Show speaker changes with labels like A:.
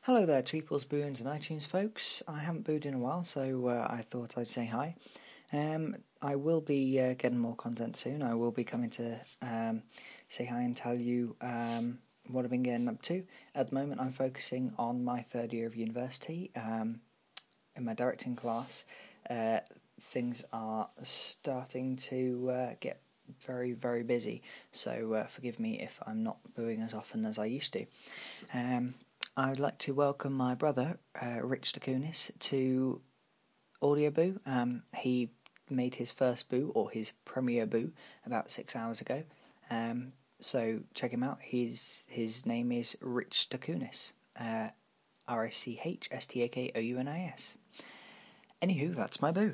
A: Hello there, Tweeples, Boons and iTunes folks. I haven't booed in a while, so I thought I'd say hi. I will be getting more content soon. I will be coming to say hi and tell you what I've been getting up to. At the moment, I'm focusing on my third year of university. In my directing class, things are starting to get very, very busy, so forgive me if I'm not booing as often as I used to. I would like to welcome my brother, Rich Dakunis, to Audio Boo. He made his first boo, or his premiere boo, about 6 hours ago. So check him out. His name is Rich Dakunis. RICHSTAKOUNIS. Anywho, that's my boo.